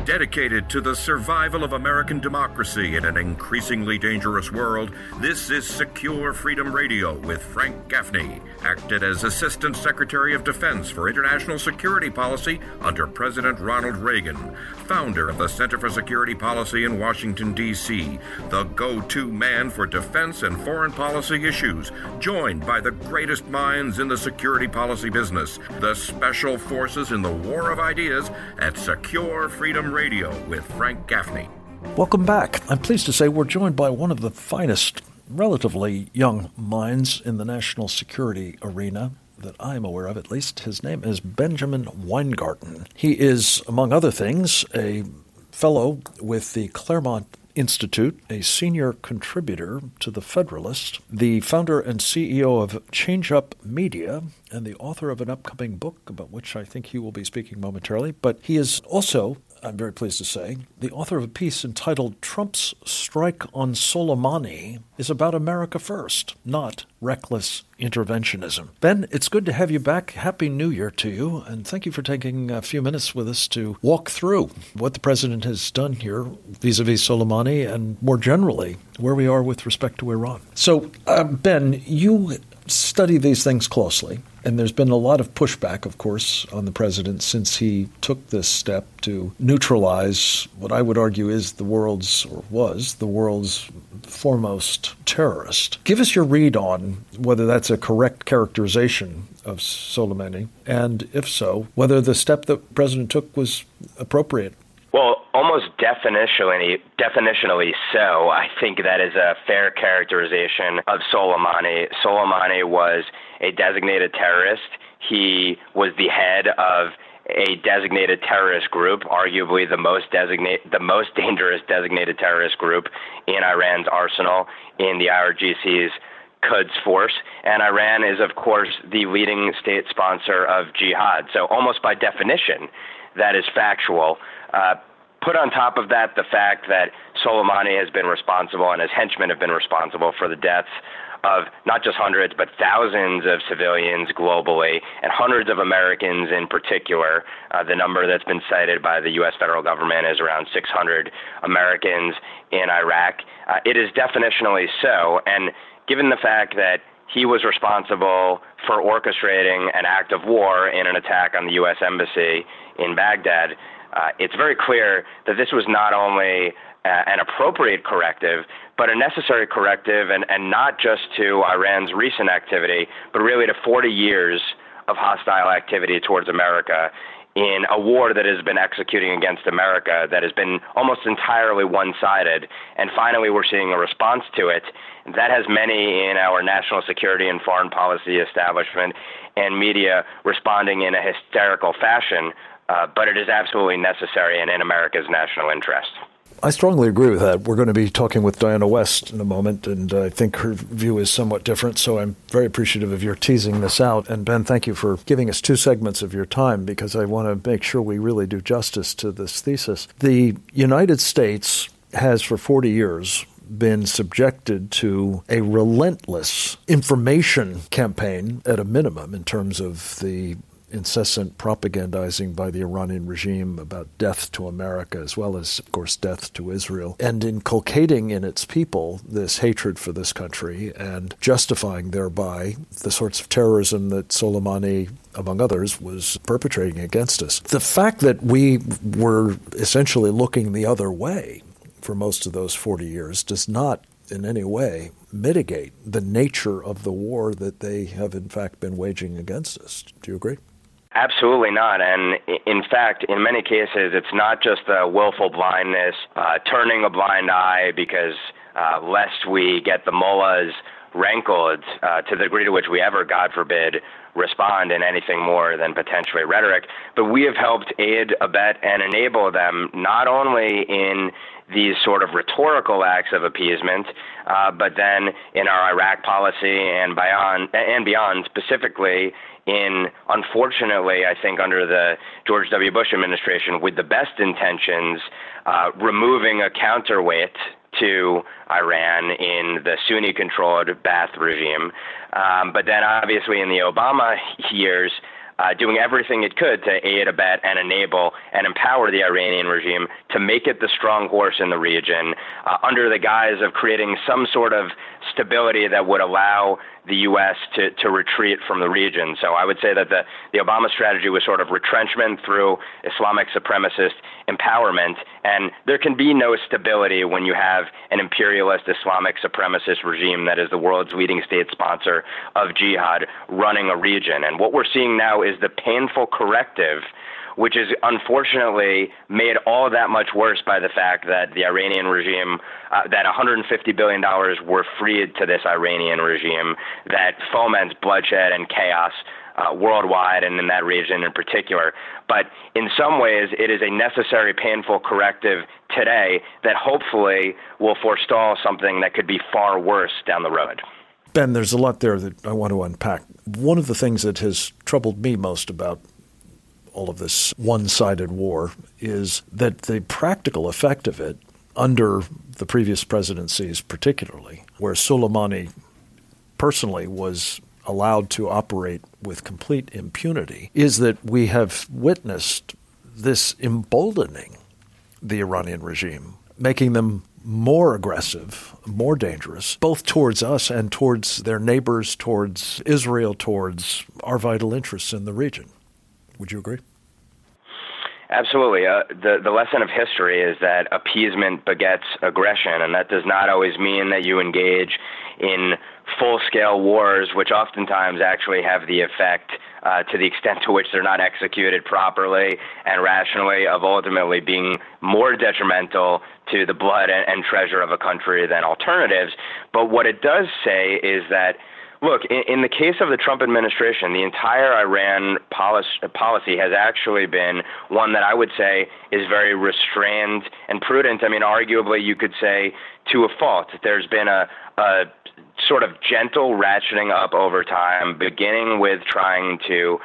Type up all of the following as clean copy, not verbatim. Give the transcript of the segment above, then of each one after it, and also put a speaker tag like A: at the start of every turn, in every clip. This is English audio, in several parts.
A: Dedicated to the survival of American democracy in an increasingly dangerous world, this is Secure Freedom Radio with Frank Gaffney, acted as Assistant Secretary of Defense for International Security Policy under President Ronald Reagan, founder of the Center for Security Policy in Washington, D.C., the go-to man for defense and foreign policy issues, joined by the greatest minds in the security policy business, the special forces in the war of ideas at Secure Freedom Radio with Frank Gaffney.
B: Welcome back. I'm pleased to say we're joined by one of the finest, relatively young minds in the national security arena that I'm aware of, at least. His name is Benjamin Weingarten. He is, among other things, a fellow with the Claremont Institute, a senior contributor to The Federalist, the founder and CEO of Change Up Media, and the author of an upcoming book about which I think he will be speaking momentarily. But he is also, I'm very pleased to say, the author of a piece entitled Trump's Strike on Soleimani is about America first, not reckless interventionism. Ben, it's good to have you back. Happy New Year to you, and thank you for taking a few minutes with us to walk through what the president has done here vis-a-vis Soleimani and more generally where we are with respect to Iran. So, Ben, you study these things closely, and there's been a lot of pushback, of course, on the president since he took this step to neutralize what I would argue is the world's, or was, the world's foremost terrorist. Give us your read on whether that's a correct characterization of Soleimani, and if so, whether the step the president took was appropriate.
C: Well, almost definitionally so. I think that is a fair characterization of Soleimani. Soleimani was a designated terrorist. He was the head of a designated terrorist group, arguably the most dangerous designated terrorist group in Iran's arsenal, in the IRGC's Quds force. And Iran is, of course, the leading state sponsor of jihad. So almost by definition, that is factual. Put on top of that the fact that Soleimani has been responsible and his henchmen have been responsible for the deaths of not just hundreds but thousands of civilians globally and hundreds of Americans in particular. The number that's been cited by the U.S. federal government is around 600 Americans in Iraq. It is definitionally so, and given the fact that he was responsible for orchestrating an act of war in an attack on the U.S. Embassy in Baghdad, it's very clear that this was not only an appropriate corrective, but a necessary corrective, and not just to Iran's recent activity, but really to 40 years of hostile activity towards America in a war that has been executing against America that has been almost entirely one-sided. And finally, we're seeing a response to it that has many in our national security and foreign policy establishment and media responding in a hysterical fashion. But it is absolutely necessary and in America's national interest.
B: I strongly agree with that. We're going to be talking with Diana West in a moment, and I think her view is somewhat different, so I'm very appreciative of your teasing this out. And Ben, thank you for giving us 2 segments of your time, because I want to make sure we really do justice to this thesis. The United States has for 40 years been subjected to a relentless information campaign at a minimum in terms of the incessant propagandizing by the Iranian regime about death to America, as well as, of course, death to Israel, and inculcating in its people this hatred for this country and justifying thereby the sorts of terrorism that Soleimani, among others, was perpetrating against us. The fact that we were essentially looking the other way for most of those 40 years does not in any way mitigate the nature of the war that they have in fact been waging against us. Do you agree?
C: Absolutely not. And in fact, in many cases, it's not just a willful blindness, turning a blind eye because lest we get the mullahs rankled to the degree to which we ever, God forbid, respond in anything more than potentially rhetoric. But we have helped aid, abet, and enable them not only in these sort of rhetorical acts of appeasement, but then in our Iraq policy and beyond, specifically in, unfortunately, I think under the George W. Bush administration, with the best intentions, removing a counterweight to Iran in the Sunni-controlled Ba'ath regime. But then obviously in the Obama years, doing everything it could to aid, abet, and enable and empower the Iranian regime to make it the strong horse in the region under the guise of creating some sort of stability that would allow the U.S. to retreat from the region. So I would say that the Obama strategy was sort of retrenchment through Islamic supremacist empowerment, and there can be no stability when you have an imperialist Islamic supremacist regime that is the world's leading state sponsor of jihad running a region. And what we're seeing now is the painful corrective, which is unfortunately made all that much worse by the fact that the Iranian regime, that $150 billion were freed to this Iranian regime that foments bloodshed and chaos worldwide and in that region in particular. But in some ways, it is a necessary, painful corrective today that hopefully will forestall something that could be far worse down the road.
B: Ben, there's a lot there that I want to unpack. One of the things that has troubled me most about all of this one-sided war is that the practical effect of it under the previous presidencies particularly, where Soleimani personally was allowed to operate with complete impunity, is that we have witnessed this emboldening the Iranian regime, making them more aggressive, more dangerous, both towards us and towards their neighbors, towards Israel, towards our vital interests in the region. Would you agree?
C: Absolutely. The lesson of history is that appeasement begets aggression, and that does not always mean that you engage in full-scale wars, which oftentimes actually have the effect, to the extent to which they're not executed properly and rationally, of ultimately being more detrimental to the blood and treasure of a country than alternatives. But what it does say is that, look, in the case of the Trump administration, the entire Iran policy has actually been one that I would say is very restrained and prudent. I mean, arguably, you could say to a fault. There's been a sort of gentle ratcheting up over time, beginning with trying to,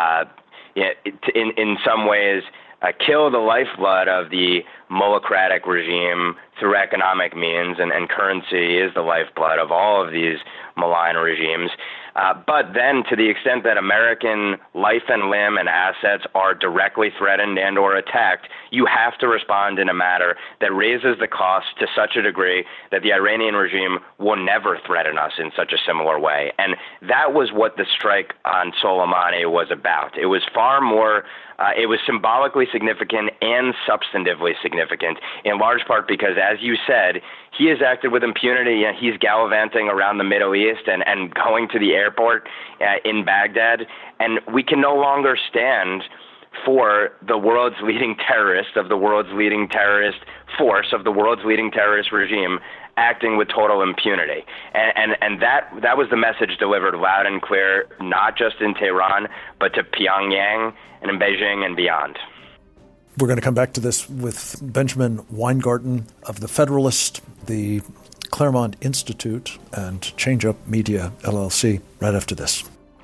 C: in some ways, kill the lifeblood of the mullahcratic regime through economic means, and currency is the lifeblood of all of these malign regimes. But then to the extent that American life and limb and assets are directly threatened and or attacked, you have to respond in a manner that raises the cost to such a degree that the Iranian regime will never threaten us in such a similar way. And that was what the strike on Soleimani was about. It was far more, it was symbolically significant and substantively significant, in large part because, as you said, he has acted with impunity. He's gallivanting around the Middle East and going to the airport in Baghdad. And we can no longer stand for the world's leading terrorist, of the world's leading terrorist force, of the world's leading terrorist regime, acting with total impunity. And that was the message delivered loud and clear, not just in Tehran, but to Pyongyang and in Beijing and beyond.
B: We're going to come back to this with Benjamin Weingarten of The Federalist, the Claremont Institute, and Change Up Media, LLC, right after this.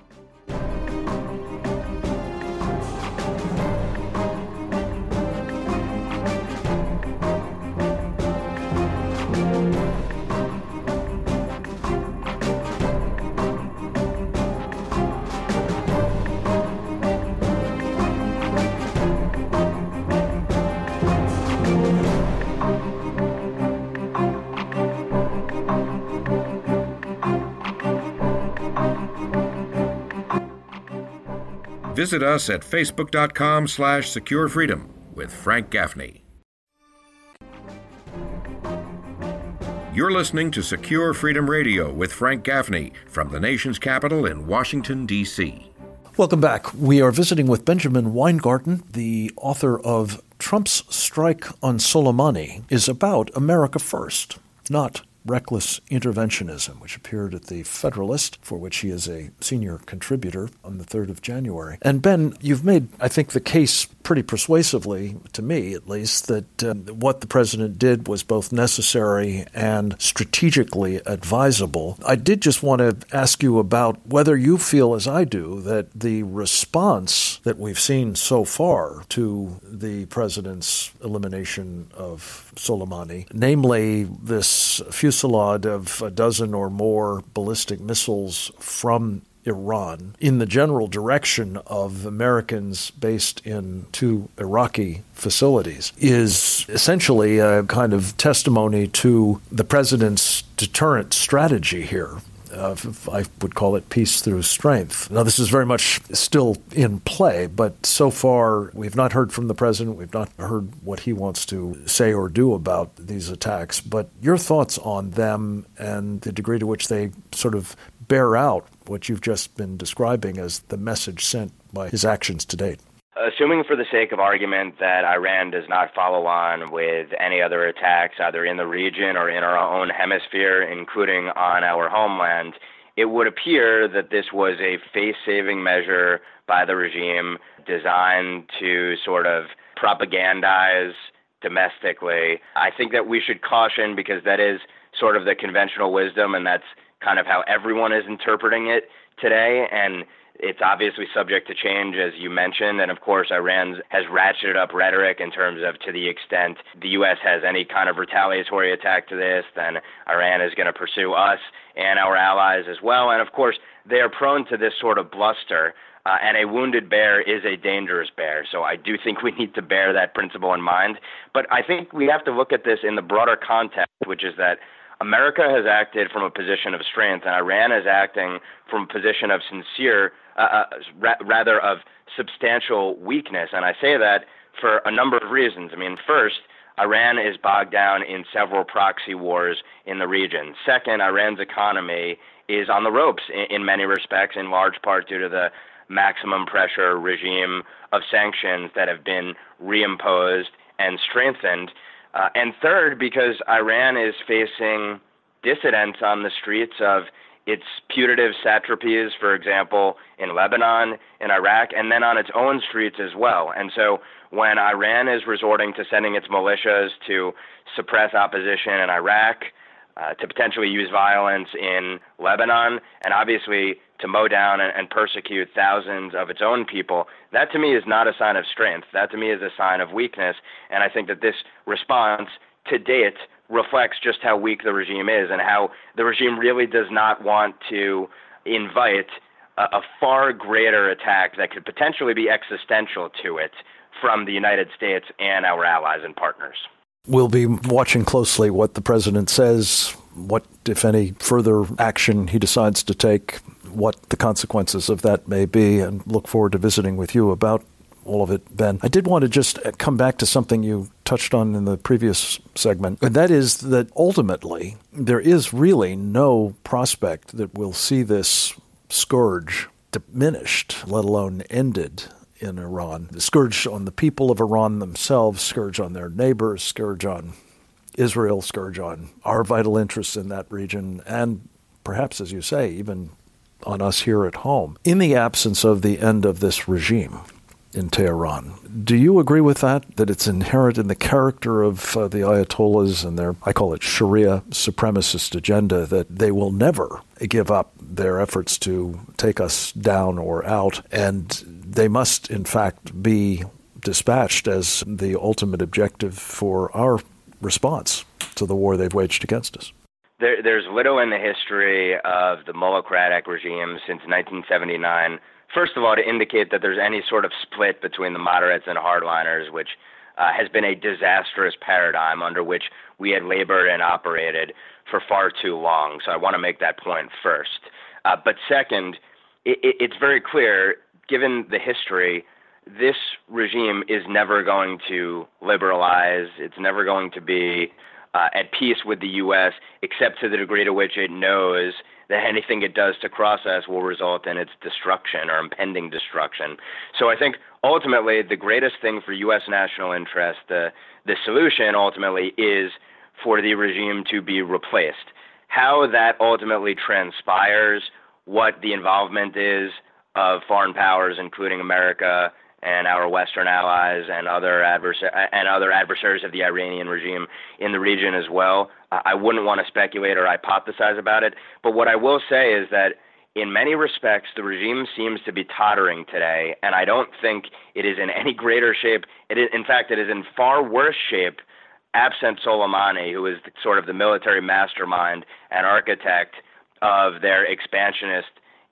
A: Visit us at facebook.com/securefreedom with Frank Gaffney. You're listening to Secure Freedom Radio with Frank Gaffney from the nation's capital in Washington, D.C.
B: Welcome back. We are visiting with Benjamin Weingarten, the author of Trump's Strike on Soleimani is about America First, not Reckless Interventionism, which appeared at the Federalist, for which he is a senior contributor, on the 3rd of January. And Ben, you've made, I think, the case pretty persuasively, to me at least, that what the president did was both necessary and strategically advisable. I did just want to ask you about whether you feel, as I do, that the response that we've seen so far to the president's elimination of Soleimani, namely this fusillade of a dozen or more ballistic missiles from Iran in the general direction of Americans based in 2 Iraqi facilities is essentially a kind of testimony to the president's deterrent strategy here. I would call it peace through strength. Now, this is very much still in play, but so far we've not heard from the president. We've not heard what he wants to say or do about these attacks. But your thoughts on them and the degree to which they sort of bear out what you've just been describing as the message sent by his actions to date.
C: Assuming for the sake of argument that Iran does not follow on with any other attacks, either in the region or in our own hemisphere, including on our homeland, it would appear that this was a face-saving measure by the regime designed to sort of propagandize domestically. I think that we should caution, because that is sort of the conventional wisdom, and that's kind of how everyone is interpreting it today. And it's obviously subject to change, as you mentioned, and of course Iran has ratcheted up rhetoric in terms of, to the extent the U.S. has any kind of retaliatory attack to this, then Iran is going to pursue us and our allies as well. And of course, they are prone to this sort of bluster, and a wounded bear is a dangerous bear. So I do think we need to bear that principle in mind. But I think we have to look at this in the broader context, which is that America has acted from a position of strength, and Iran is acting from a position of rather of substantial weakness. And I say that for a number of reasons. I mean, first, Iran is bogged down in several proxy wars in the region. Second, Iran's economy is on the ropes in many respects, in large part due to the maximum pressure regime of sanctions that have been reimposed and strengthened. And third, because Iran is facing dissidents on the streets of its putative satrapies, for example, in Lebanon, in Iraq, and then on its own streets as well. And so when Iran is resorting to sending its militias to suppress opposition in Iraq, to potentially use violence in Lebanon, and obviously to mow down and persecute thousands of its own people, that to me is not a sign of strength. That to me is a sign of weakness. And I think that this response to date reflects just how weak the regime is, and how the regime really does not want to invite a far greater attack that could potentially be existential to it from the United States and our allies and partners.
B: We'll be watching closely what the president says, what, if any, further action he decides to take, what the consequences of that may be, and look forward to visiting with you about all of it, Ben. I did want to just come back to something you touched on in the previous segment, and that is that ultimately there is really no prospect that we'll see this scourge diminished, let alone ended in Iran. The scourge on the people of Iran themselves, scourge on their neighbors, scourge on Israel, scourge on our vital interests in that region, and perhaps, as you say, even on us here at home, in the absence of the end of this regime in Tehran. Do you agree with that it's inherent in the character of the Ayatollahs and their, I call it Sharia supremacist agenda, that they will never give up their efforts to take us down or out, and they must, in fact, be dispatched as the ultimate objective for our response to the war they've waged against us?
C: There's little in the history of the Mullahcratic regime since 1979, first of all, to indicate that there's any sort of split between the moderates and hardliners, which has been a disastrous paradigm under which we had labored and operated for far too long. So I want to make that point first. But second, it's very clear, given the history, this regime is never going to liberalize. It's never going to be at peace with the U.S., except to the degree to which it knows that anything it does to cross us will result in its destruction or impending destruction. So I think ultimately the greatest thing for U.S. national interest, the solution ultimately is for the regime to be replaced. How that ultimately transpires, what the involvement is of foreign powers, including America and our Western allies and other adversaries of the Iranian regime in the region as well, I wouldn't want to speculate or hypothesize about it. But what I will say is that in many respects, the regime seems to be tottering today, and I don't think it is in any greater shape. In fact, it is in far worse shape absent Soleimani, who is sort of the military mastermind and architect of their expansionist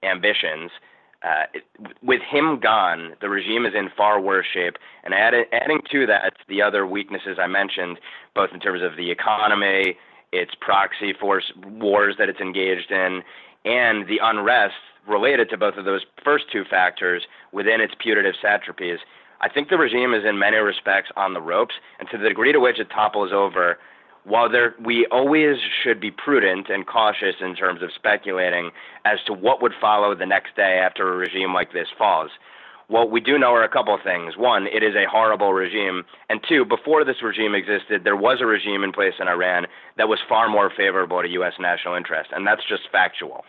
C: ambitions. With him gone, the regime is in far worse shape. And adding to that the other weaknesses I mentioned, both in terms of the economy, its proxy force wars that it's engaged in, and the unrest related to both of those first two factors within its putative satrapies, I think the regime is in many respects on the ropes. And to the degree to which it topples over, while we always should be prudent and cautious in terms of speculating as to what would follow the next day after a regime like this falls, what we do know are a couple of things. One, it is a horrible regime. And two, before this regime existed, there was a regime in place in Iran that was far more favorable to U.S. national interest. And that's just factual.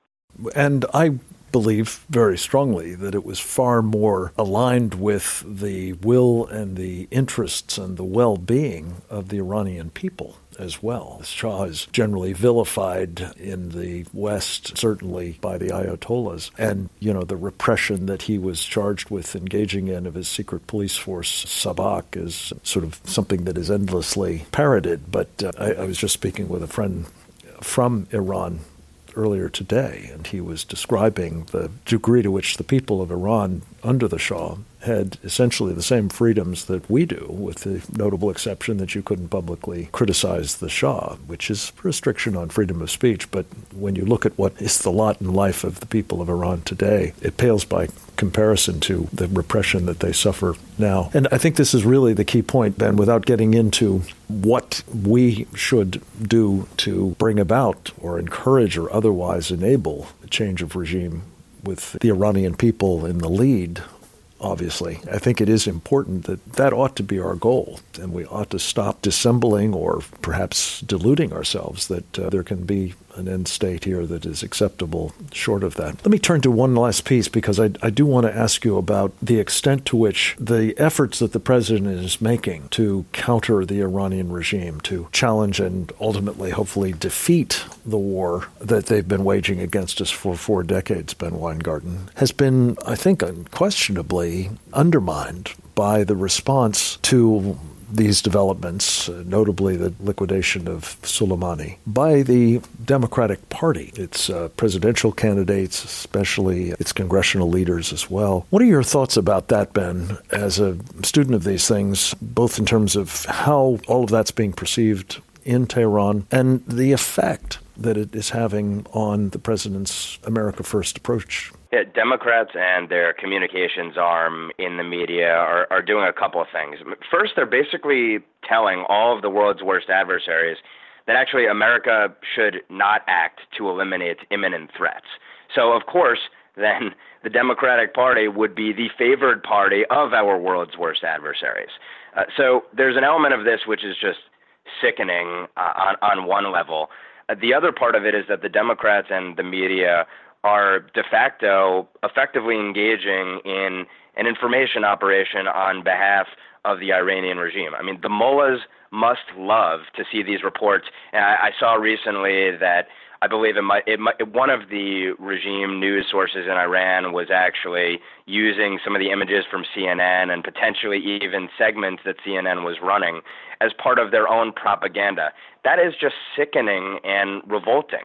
B: And I believe very strongly that it was far more aligned with the will and the interests and the well-being of the Iranian people as well. The Shah is generally vilified in the West, certainly by the Ayatollahs. And, the repression that he was charged with engaging in of his secret police force, Sabak, is sort of something that is endlessly parroted. But I was just speaking with a friend from Iran earlier today, and he was describing the degree to which the people of Iran under the Shah had essentially the same freedoms that we do, with the notable exception that you couldn't publicly criticize the Shah, which is a restriction on freedom of speech. But when you look at what is the lot and life of the people of Iran today, it pales by comparison to the repression that they suffer now. And I think this is really the key point, Ben, without getting into what we should do to bring about or encourage or otherwise enable a change of regime with the Iranian people in the lead. Obviously, I think it is important that ought to be our goal, and we ought to stop dissembling or perhaps deluding ourselves that there can be an end state here that is acceptable short of that. Let me turn to one last piece, because I do want to ask you about the extent to which the efforts that the president is making to counter the Iranian regime, to challenge and ultimately, hopefully, defeat the war that they've been waging against us for 4 decades, Ben Weingarten, has been, I think, unquestionably undermined by the response to these developments, notably the liquidation of Soleimani, by the Democratic Party, its presidential candidates, especially its congressional leaders as well. What are your thoughts about that, Ben, as a student of these things, both in terms of how all of that's being perceived in Tehran and the effect that it is having on the president's America First approach?
C: Yeah, Democrats and their communications arm in the media are doing a couple of things. First, they're basically telling all of the world's worst adversaries that actually America should not act to eliminate imminent threats. So, of course, then the Democratic Party would be the favored party of our world's worst adversaries. So there's an element of this which is just sickening on one level. The other part of it is that the Democrats and the media are de facto effectively engaging in an information operation on behalf of the Iranian regime. I mean, the mullahs must love to see these reports. And I saw recently that I believe one of the regime news sources in Iran was actually using some of the images from CNN and potentially even segments that CNN was running as part of their own propaganda. That is just sickening and revolting.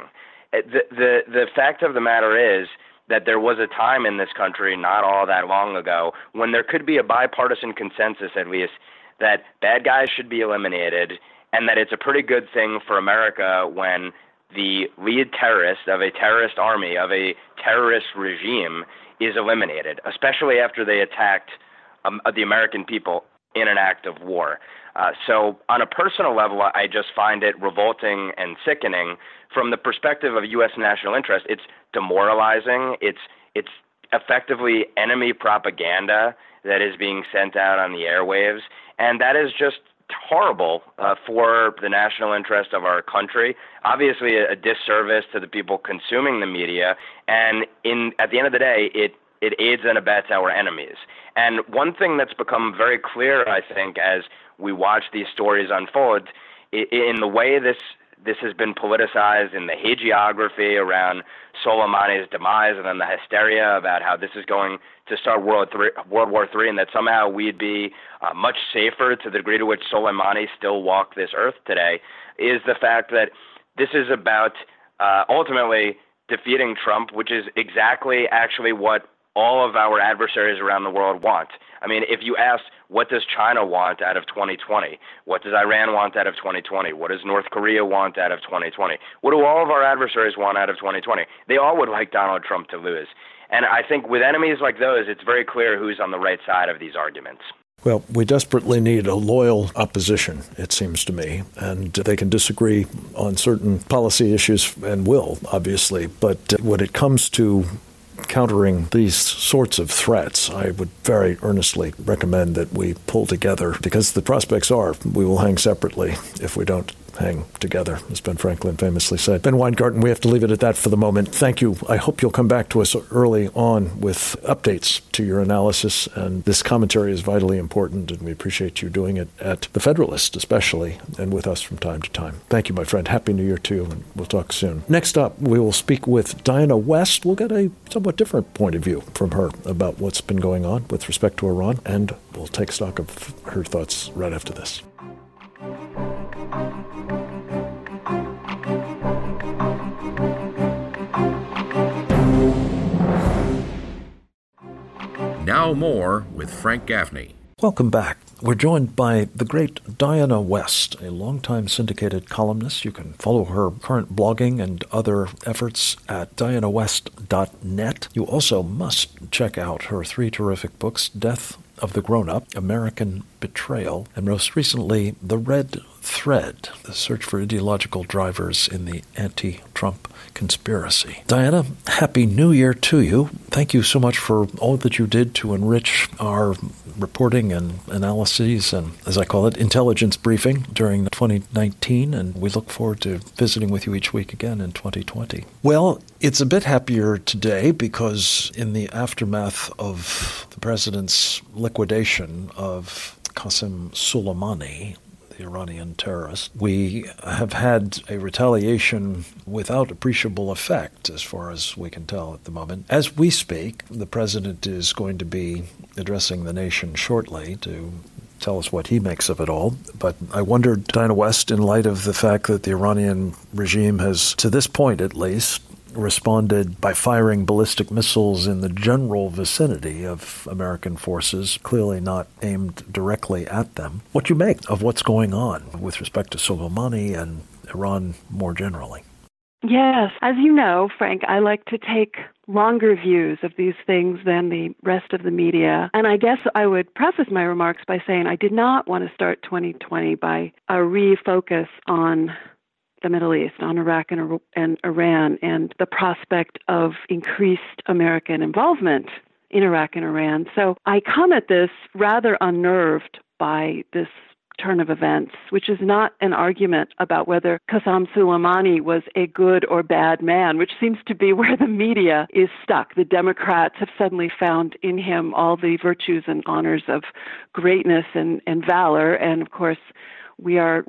C: The fact of the matter is that there was a time in this country not all that long ago when there could be a bipartisan consensus, at least, that bad guys should be eliminated, and that it's a pretty good thing for America when the lead terrorist of a terrorist army, of a terrorist regime, is eliminated, especially after they attacked the American people in an act of war. So on a personal level, I just find it revolting and sickening. From the perspective of U.S. national interest, it's demoralizing. It's effectively enemy propaganda that is being sent out on the airwaves, and that is just horrible for the national interest of our country. Obviously, a disservice to the people consuming the media, and at the end of the day, it aids and abets our enemies. And one thing that's become very clear, I think, as we watch these stories unfold, in the way this has been politicized, in the hagiography around Soleimani's demise, and then the hysteria about how this is going to start World War III, and that somehow we'd be much safer to the degree to which Soleimani still walked this earth today, is the fact that this is about ultimately defeating Trump, which is exactly actually what all of our adversaries around the world want. I mean, if you ask, what does China want out of 2020? What does Iran want out of 2020? What does North Korea want out of 2020? What do all of our adversaries want out of 2020? They all would like Donald Trump to lose. And I think with enemies like those, it's very clear who's on the right side of these arguments.
B: Well, we desperately need a loyal opposition, it seems to me, and they can disagree on certain policy issues and will, obviously, but when it comes to countering these sorts of threats, I would very earnestly recommend that we pull together, because the prospects are we will hang separately if we don't hang together, as Ben Franklin famously said. Ben Weingarten, we have to leave it at that for the moment. Thank you. I hope you'll come back to us early on with updates to your analysis, and this commentary is vitally important, and we appreciate you doing it at The Federalist especially, and with us from time to time. Thank you, my friend. Happy New Year to you, and we'll talk soon. Next up, we will speak with Diana West. We'll get a somewhat different point of view from her about what's been going on with respect to Iran, and we'll take stock of her thoughts right after this.
A: Now more with Frank Gaffney.
B: Welcome back. We're joined by the great Diana West, a longtime syndicated columnist. You can follow her current blogging and other efforts at dianawest.net. You also must check out her 3 terrific books, Death of the Grown-Up, American Betrayal, and most recently, The Red Thread, the search for ideological drivers in the anti-Trump conspiracy. Diana, Happy New Year to you. Thank you so much for all that you did to enrich our reporting and analyses and, as I call it, intelligence briefing during 2019, and we look forward to visiting with you each week again in 2020. Well, it's a bit happier today because in the aftermath of the president's liquidation of Qasem Soleimani, the Iranian terrorist, we have had a retaliation without appreciable effect, as far as we can tell at the moment. As we speak, the president is going to be addressing the nation shortly to tell us what he makes of it all. But I wondered, Diana West, in light of the fact that the Iranian regime has, to this point at least, responded by firing ballistic missiles in the general vicinity of American forces, clearly not aimed directly at them, what you make of what's going on with respect to Soleimani and Iran more generally.
D: Yes. As you know, Frank, I like to take longer views of these things than the rest of the media. And I guess I would preface my remarks by saying I did not want to start 2020 by a refocus on the Middle East, on Iraq and Iran, and the prospect of increased American involvement in Iraq and Iran. So I come at this rather unnerved by this turn of events, which is not an argument about whether Qasem Soleimani was a good or bad man, which seems to be where the media is stuck. The Democrats have suddenly found in him all the virtues and honors of greatness and valor, and of course we are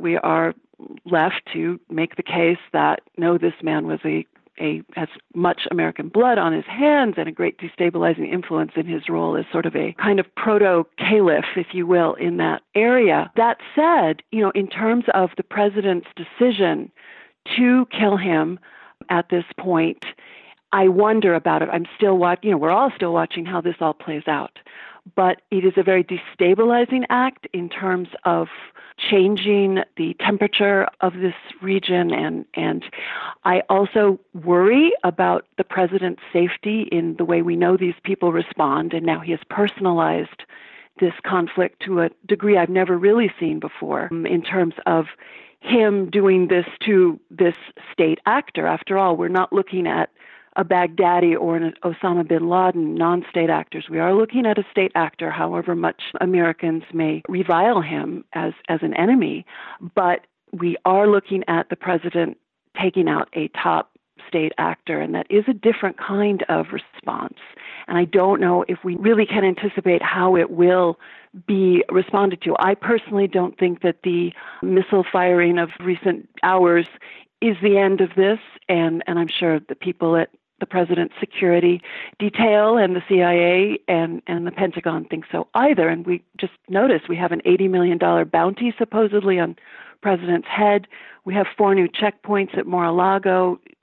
D: left to make the case that no, this man was has much American blood on his hands and a great destabilizing influence in his role as sort of a kind of proto-caliph, if you will, in that area. That said, in terms of the president's decision to kill him at this point, I wonder about it. I'm still watching, we're all still watching how this all plays out. But it is a very destabilizing act in terms of changing the temperature of this region. And I also worry about the president's safety in the way we know these people respond. And now he has personalized this conflict to a degree I've never really seen before in terms of him doing this to this state actor. After all, we're not looking at a Baghdadi or an Osama bin Laden, non-state actors. We are looking at a state actor, however much Americans may revile him as an enemy. But we are looking at the president taking out a top state actor, and that is a different kind of response. And I don't know if we really can anticipate how it will be responded to. I personally don't think that the missile firing of recent hours is the end of this, and I'm sure the people at the president's security detail and the CIA and the Pentagon think so either. And we just noticed we have an $80 million bounty supposedly on president's head. We have 4 new checkpoints at Mar-a-Lago.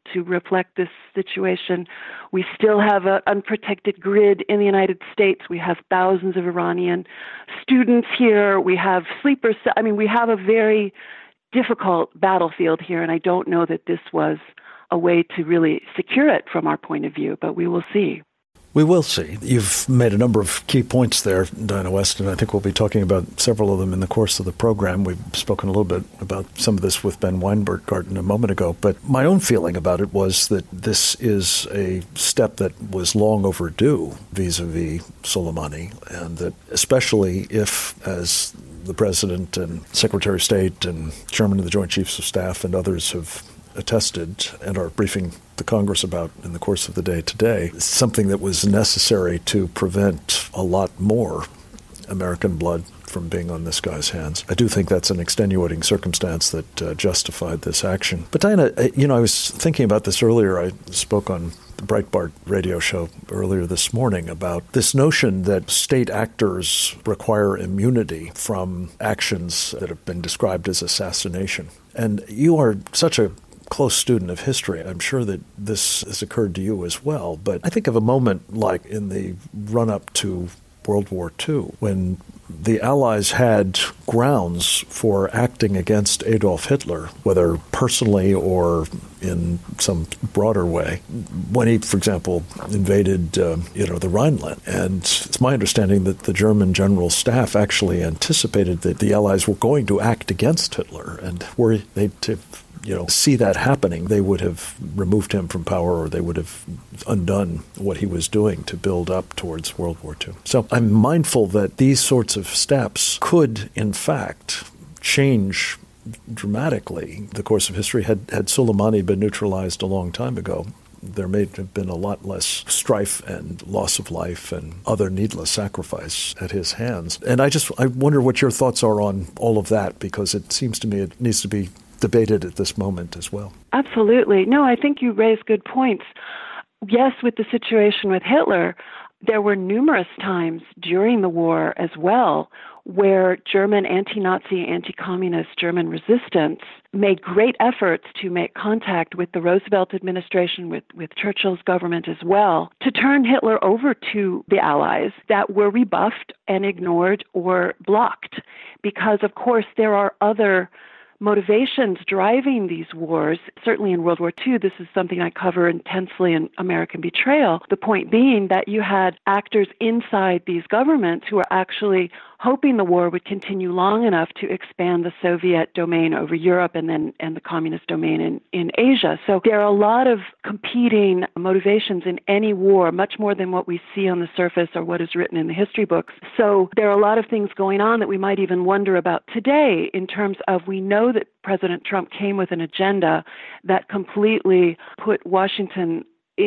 D: to reflect this situation. We still have an unprotected grid in the United States. We have thousands of Iranian students here. We have sleeper cells. I mean, we have a very difficult battlefield here, and I don't know that this was a way to really secure it from our point of view, but we will see.
B: We will see. You've made a number of key points there, Diana West, and I think we'll be talking about several of them in the course of the program. We've spoken a little bit about some of this with Ben Weingarten a moment ago, but my own feeling about it was that this is a step that was long overdue vis-a-vis Soleimani, and that especially if, as the President and Secretary of State and Chairman of the Joint Chiefs of Staff and others have attested and are briefing the Congress about in the course of the day today, something that was necessary to prevent a lot more American blood from being on this guy's hands. I do think that's an extenuating circumstance that justified this action. But Diana, I was thinking about this earlier. I spoke on the Breitbart radio show earlier this morning about this notion that state actors require immunity from actions that have been described as assassination. And you are such a close student of history. I'm sure that this has occurred to you as well. But I think of a moment like in the run-up to World War II, when the Allies had grounds for acting against Adolf Hitler, whether personally or in some broader way, when he, for example, invaded, the Rhineland. And it's my understanding that the German General Staff actually anticipated that the Allies were going to act against Hitler, and were they to see that happening, they would have removed him from power, or they would have undone what he was doing to build up towards World War II. So I'm mindful that these sorts of steps could, in fact, change dramatically the course of history. Had Soleimani been neutralized a long time ago, there may have been a lot less strife and loss of life and other needless sacrifice at his hands. And I wonder what your thoughts are on all of that, because it seems to me it needs to be debated at this moment as well.
D: Absolutely. No, I think you raise good points. Yes, with the situation with Hitler, there were numerous times during the war as well where German anti-Nazi, anti-communist German resistance made great efforts to make contact with the Roosevelt administration, with Churchill's government as well, to turn Hitler over to the Allies that were rebuffed and ignored or blocked. Because, of course, there are other motivations driving these wars. Certainly in World War II, this is something I cover intensely in American Betrayal. The point being that you had actors inside these governments who were actually hoping the war would continue long enough to expand the Soviet domain over Europe and the communist domain in Asia. So there are a lot of competing motivations in any war, much more than what we see on the surface or what is written in the history books. So there are a lot of things going on that we might even wonder about today, in terms of, we know that President Trump came with an agenda that completely put Washington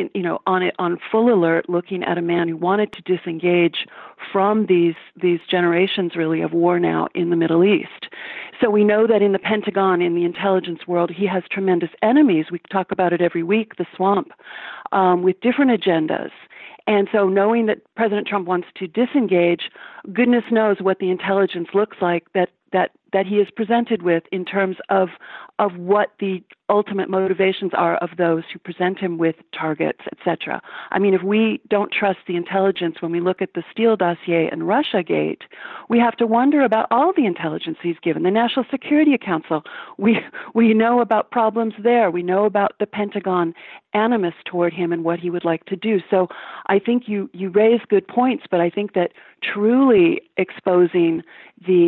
D: on full alert, looking at a man who wanted to disengage from these generations really of war now in the Middle East. So we know that in the Pentagon, in the intelligence world, he has tremendous enemies. We talk about it every week, the swamp, with different agendas. And so knowing that President Trump wants to disengage, goodness knows what the intelligence looks like that he is presented with in terms of what the ultimate motivations are of those who present him with targets, etc. I mean, if we don't trust the intelligence when we look at the Steele dossier and Russiagate, we have to wonder about all the intelligence he's given. The National Security Council, we know about problems there. We know about the Pentagon animus toward him and what he would like to do. So I think you raise good points, but I think that truly exposing the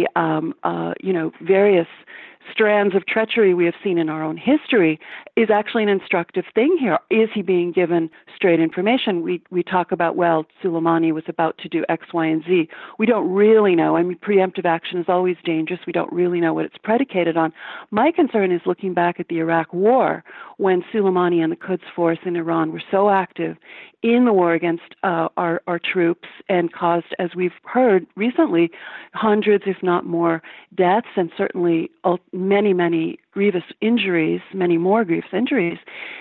D: various strands of treachery we have seen in our own history is actually an instructive thing here. Is he being given straight information? We talk about, well, Soleimani was about to do X, Y, and Z. We don't really know. I mean, preemptive action is always dangerous. We don't really know what it's predicated on. My concern is looking back at the Iraq War, when Soleimani and the Quds Force in Iran were so active in the war against our troops and caused, as we've heard recently, hundreds, if not more, deaths, and certainly many, many grievous injuries, many more grievous injuries.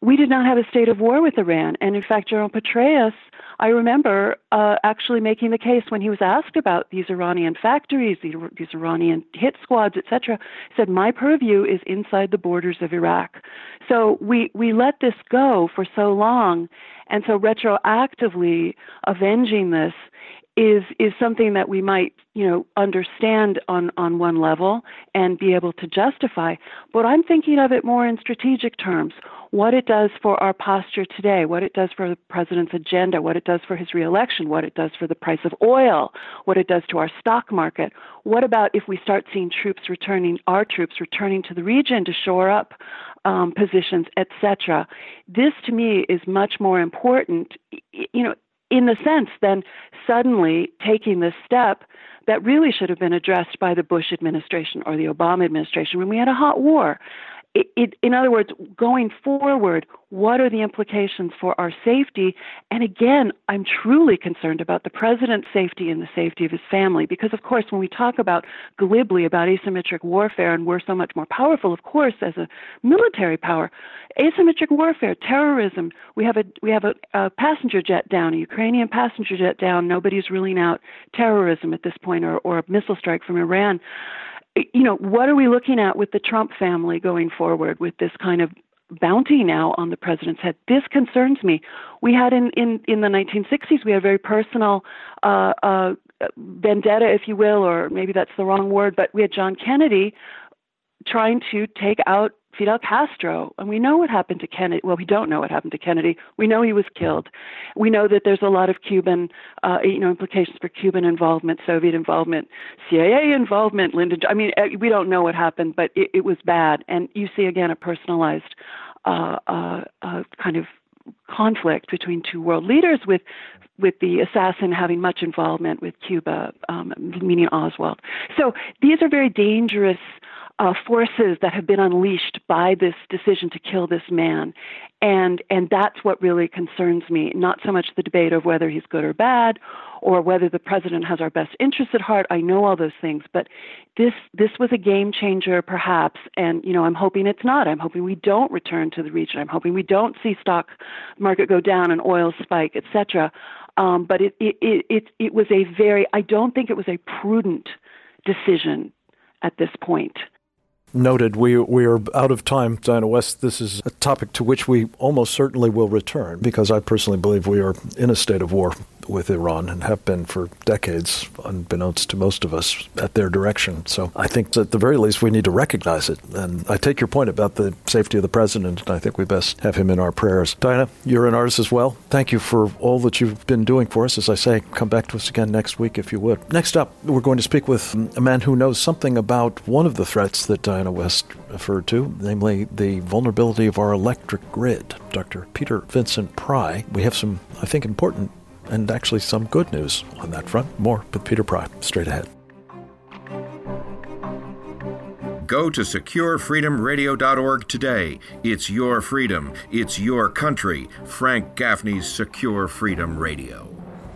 D: we did not have a state of war with Iran. And in fact, General Petraeus, I remember actually making the case when he was asked about these Iranian factories, these Iranian hit squads, etc. He said, my purview is inside the borders of Iraq. So we let this go for so long, and so retroactively avenging this is something that we might, understand on one level and be able to justify. But I'm thinking of it more in strategic terms. What it does for our posture today, what it does for the president's agenda, what it does for his reelection, what it does for the price of oil, what it does to our stock market. What about if we start seeing our troops returning to the region to shore up positions, etc. This, to me, is much more important, in the sense than suddenly taking this step that really should have been addressed by the Bush administration or the Obama administration when we had a hot war. In other words, going forward, what are the implications for our safety? And again, I'm truly concerned about the president's safety and the safety of his family, because, of course, when we talk glibly about asymmetric warfare, and we're so much more powerful, of course, as a military power, asymmetric warfare, terrorism, we have a passenger jet down, a Ukrainian passenger jet down. Nobody's ruling out terrorism at this point, or a missile strike from Iran. What are we looking at with the Trump family going forward with this kind of bounty now on the president's head? This concerns me. We had in the 1960s, we had a very personal vendetta, if you will, or maybe that's the wrong word, but we had John Kennedy trying to take out Fidel Castro. And we know what happened to Kennedy. Well, we don't know what happened to Kennedy. We know he was killed. We know that there's a lot of Cuban, implications for Cuban involvement, Soviet involvement, CIA involvement, we don't know what happened, but it was bad. And you see, again, a personalized kind of conflict between two world leaders with the assassin having much involvement with Cuba, meaning Oswald. So these are very dangerous forces that have been unleashed by this decision to kill this man. And that's what really concerns me, not so much the debate of whether he's good or bad or whether the president has our best interests at heart. I know all those things, but this was a game changer perhaps, and I'm hoping it's not. I'm hoping we don't return to the region. I'm hoping we don't see stock market go down and oil spike, etc. But it was I don't think it was a prudent decision at this point.
B: Noted. We are out of time, Diana West. This is a topic to which we almost certainly will return, because I personally believe we are in a state of war with Iran and have been for decades, unbeknownst to most of us, at their direction. So I think at the very least we need to recognize it. And I take your point about the safety of the president, and I think we best have him in our prayers. Diana, you're an artist as well. Thank you for all that you've been doing for us. As I say, come back to us again next week if you would. Next up, we're going to speak with a man who knows something about one of the threats that Diana West referred to, namely the vulnerability of our electric grid. Dr. Peter Vincent Pry. We have some, I think, important and actually some good news on that front. More with Peter Pry straight ahead.
A: Go to SecureFreedomRadio.org today. It's your freedom. It's your country. Frank Gaffney's Secure Freedom Radio.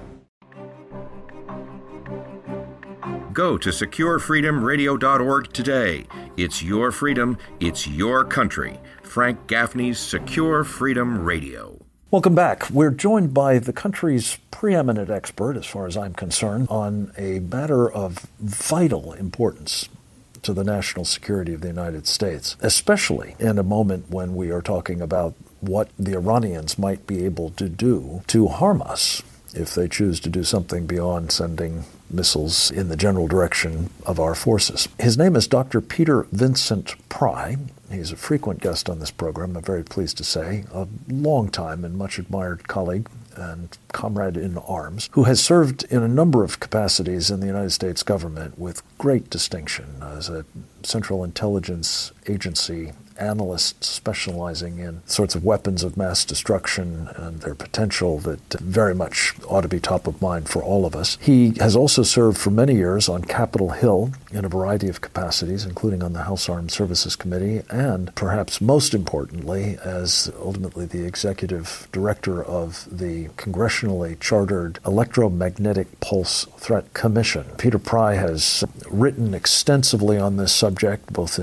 A: Go to SecureFreedomRadio.org today. It's your freedom. It's your country. Frank Gaffney's Secure Freedom Radio.
B: Welcome back. We're joined by the country's preeminent expert, as far as I'm concerned, on a matter of vital importance to the national security of the United States, especially in a moment when we are talking about what the Iranians might be able to do to harm us if they choose to do something beyond sending missiles in the general direction of our forces. His name is Dr. Peter Vincent Pry. He's a frequent guest on this program, I'm very pleased to say, a long-time and much admired colleague and comrade in arms, who has served in a number of capacities in the United States government with great distinction as a Central Intelligence Agency analyst specializing in sorts of weapons of mass destruction and their potential that very much ought to be top of mind for all of us. He has also served for many years on Capitol Hill in a variety of capacities, including on the House Armed Services Committee, and perhaps most importantly, as ultimately the executive director of the congressionally chartered Electromagnetic Pulse Threat Commission. Peter Pry has written extensively on this subject, both in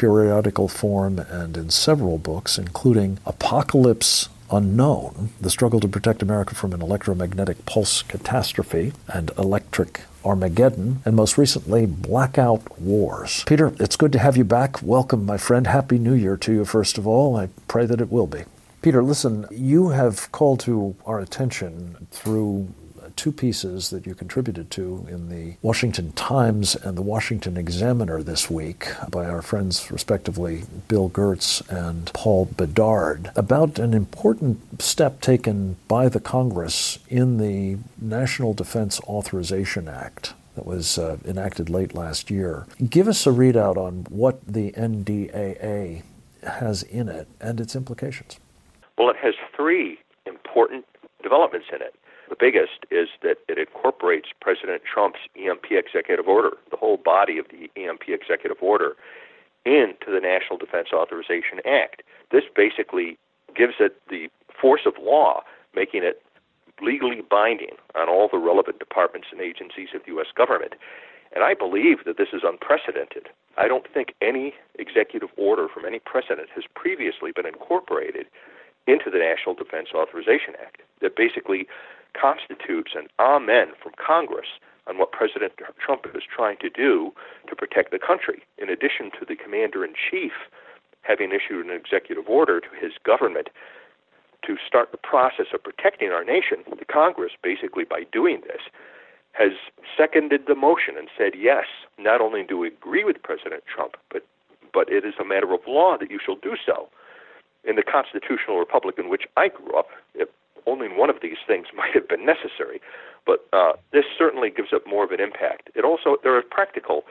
B: periodical form and in several books, including Apocalypse Unknown, The Struggle to Protect America from an Electromagnetic Pulse Catastrophe, and Electric Armageddon, and most recently, Blackout Wars. Peter, it's good to have you back. Welcome, my friend. Happy New Year to you, first of all. I pray that it will be. Peter, listen, you have called to our attention through two pieces that you contributed to in the Washington Times and the Washington Examiner this week by our friends, respectively, Bill Gertz and Paul Bedard, about an important step taken by the Congress in the National Defense Authorization Act that was enacted late last year. Give us a readout on what the NDAA has in it and its implications.
E: Well, it has three important developments in it. The biggest is that it incorporates President Trump's EMP executive order, the whole body of the EMP executive order, into the National Defense Authorization Act. This basically gives it the force of law, making it legally binding on all the relevant departments and agencies of the U.S. government. And I believe that this is unprecedented. I don't think any executive order from any precedent has previously been incorporated into the National Defense Authorization Act that basically constitutes an amen from Congress on what President Trump is trying to do to protect the country. In addition to the commander-in-chief having issued an executive order to his government to start the process of protecting our nation, the Congress, basically by doing this, has seconded the motion and said, yes, not only do we agree with President Trump, but it is a matter of law that you shall do so. In the constitutional republic in which I grew up, only one of these things might have been necessary, but this certainly gives it more of an impact. There are practical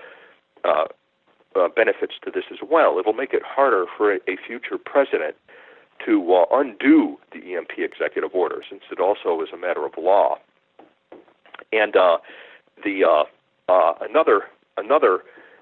E: benefits to this as well. It'll make it harder for a future president to undo the EMP executive order, since it also is a matter of law. And another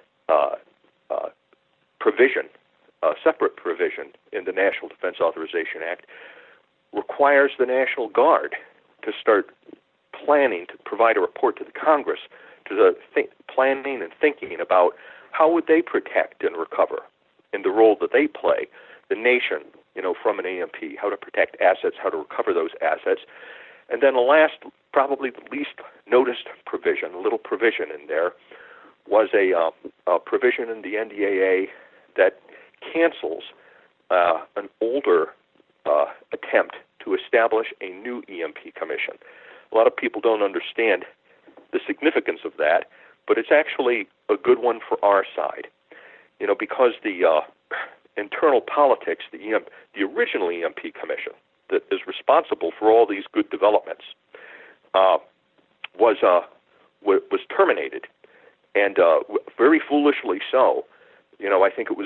E: provision, a separate provision in the National Defense Authorization Act, requires the National Guard to start planning to provide a report to the Congress, to the planning and thinking about how would they protect and recover in the role that they play, the nation, from an EMP, how to protect assets, how to recover those assets. And then the last, probably the least noticed provision, a little provision in there, was a provision in the NDAA that cancels an older attempt to establish a new EMP commission. A lot of people don't understand the significance of that, but it's actually a good one for our side. Because the internal politics, the original EMP commission that is responsible for all these good developments was terminated, and very foolishly so. I think it was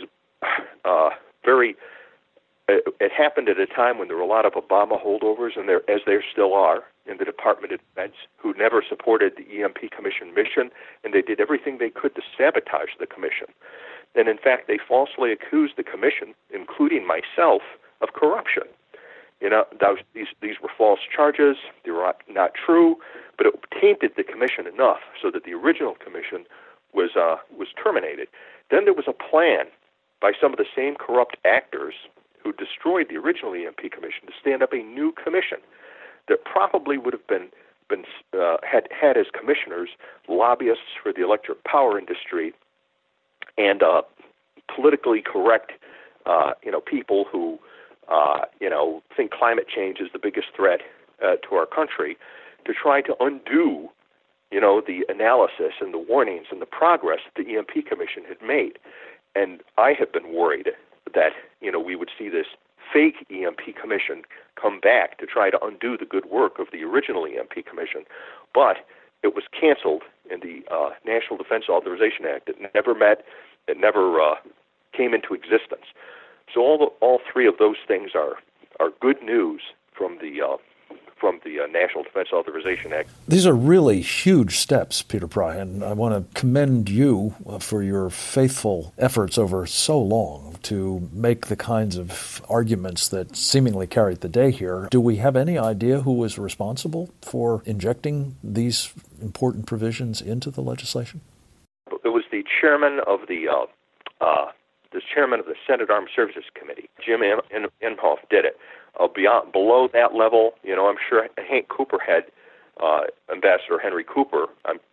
E: It happened at a time when there were a lot of Obama holdovers, and as there still are, in the Department of Defense, who never supported the EMP Commission mission, and they did everything they could to sabotage the commission. And in fact, they falsely accused the commission, including myself, of corruption. These were false charges. They were not true, but it tainted the commission enough so that the original commission was terminated. Then there was a plan by some of the same corrupt actors who destroyed the original EMP commission to stand up a new commission that probably would have been had as commissioners lobbyists for the electric power industry and politically correct people who think climate change is the biggest threat to our country, to try to undo the analysis and the warnings and the progress that the EMP Commission had made. And I have been worried that, we would see this fake EMP Commission come back to try to undo the good work of the original EMP Commission. But it was canceled in the National Defense Authorization Act. It never met. It never came into existence. So all three of those things are good news from the National Defense Authorization Act.
B: These are really huge steps, Peter Pry, and I want to commend you for your faithful efforts over so long to make the kinds of arguments that seemingly carried the day here. Do we have any idea who was responsible for injecting these important provisions into the legislation?
E: It was the chairman of the the chairman of the Senate Armed Services Committee, Jim Inhofe, did it. Below that level, I'm sure Hank Cooper had, Ambassador Henry Cooper,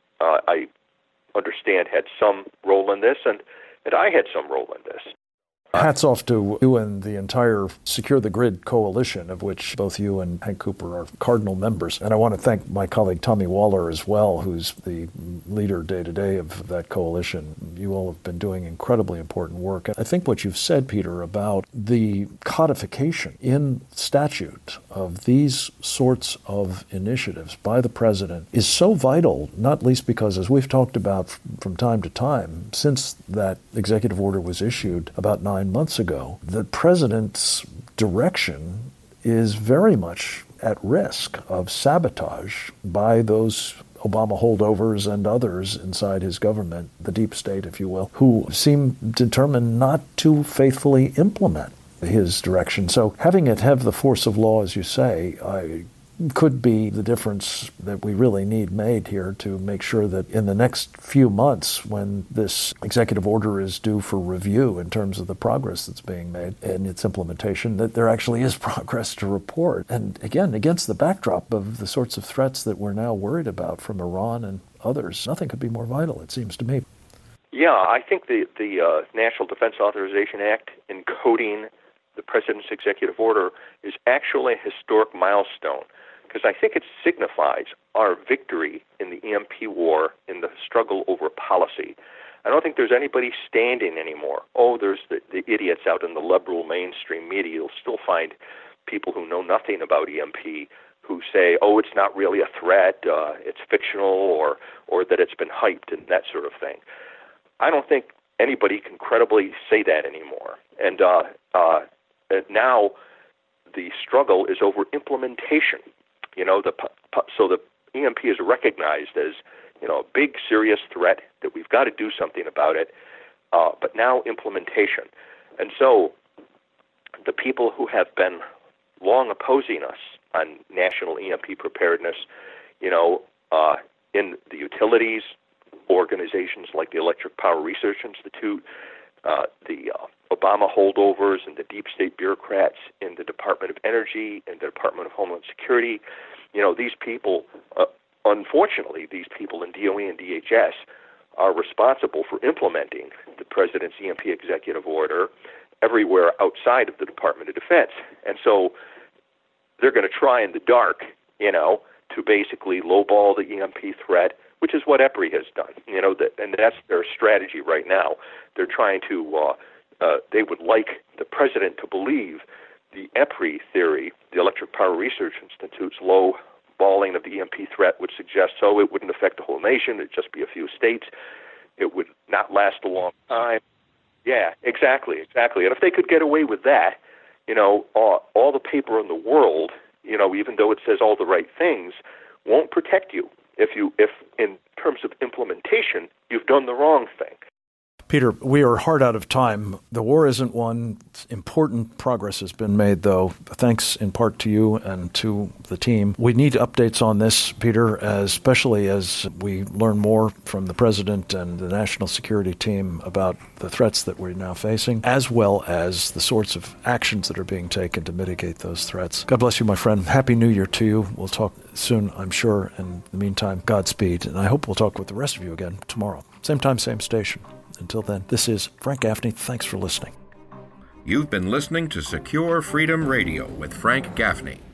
E: I understand, had some role in this, and I had some role in this.
B: Hats off to you and the entire Secure the Grid coalition, of which both you and Hank Cooper are cardinal members. And I want to thank my colleague Tommy Waller as well, who's the leader day-to-day of that coalition. You all have been doing incredibly important work. I think what you've said, Peter, about the codification in statute of these sorts of initiatives by the president is so vital, not least because, as we've talked about from time to time, since that executive order was issued about 9 months ago, the president's direction is very much at risk of sabotage by those Obama holdovers and others inside his government, the deep state, if you will, who seem determined not to faithfully implement his direction. So having it have the force of law, as you say, could be the difference that we really need made here to make sure that in the next few months, when this executive order is due for review in terms of the progress that's being made and its implementation, that there actually is progress to report. And again, against the backdrop of the sorts of threats that we're now worried about from Iran and others, nothing could be more vital, it seems to me.
E: Yeah, I think the National Defense Authorization Act encoding the president's executive order is actually a historic milestone, because I think it signifies our victory in the EMP war, in the struggle over policy. I don't think there's anybody standing anymore. Oh, there's the idiots out in the liberal mainstream media. You'll still find people who know nothing about EMP who say, oh, it's not really a threat, it's fictional, or that it's been hyped and that sort of thing. I don't think anybody can credibly say that anymore. And now the struggle is over implementation. So the EMP is recognized as, a big, serious threat that we've got to do something about it, but now implementation. And so the people who have been long opposing us on national EMP preparedness, in the utilities, organizations like the Electric Power Research Institute, the Obama holdovers and the deep state bureaucrats in the Department of Energy and the Department of Homeland Security, these people, unfortunately, these people in DOE and DHS are responsible for implementing the president's EMP executive order everywhere outside of the Department of Defense. And so they're going to try in the dark, to basically lowball the EMP threat, which is what EPRI has done, and that's their strategy right now. They're trying to, they would like the president to believe the EPRI theory, the Electric Power Research Institute's low balling of the EMP threat would suggest it wouldn't affect the whole nation, it'd just be a few states, it would not last a long time. Yeah, exactly. And if they could get away with that, all the paper in the world, even though it says all the right things, won't protect you if in terms of implementation, you've done the wrong thing.
B: Peter, we are hard out of time. The war isn't won. Important progress has been made, though, thanks in part to you and to the team. We need updates on this, Peter, especially as we learn more from the president and the national security team about the threats that we're now facing, as well as the sorts of actions that are being taken to mitigate those threats. God bless you, my friend. Happy New Year to you. We'll talk soon, I'm sure. And in the meantime, Godspeed. And I hope we'll talk with the rest of you again tomorrow. Same time, same station. Until then, this is Frank Gaffney. Thanks for listening.
A: You've been listening to Secure Freedom Radio with Frank Gaffney.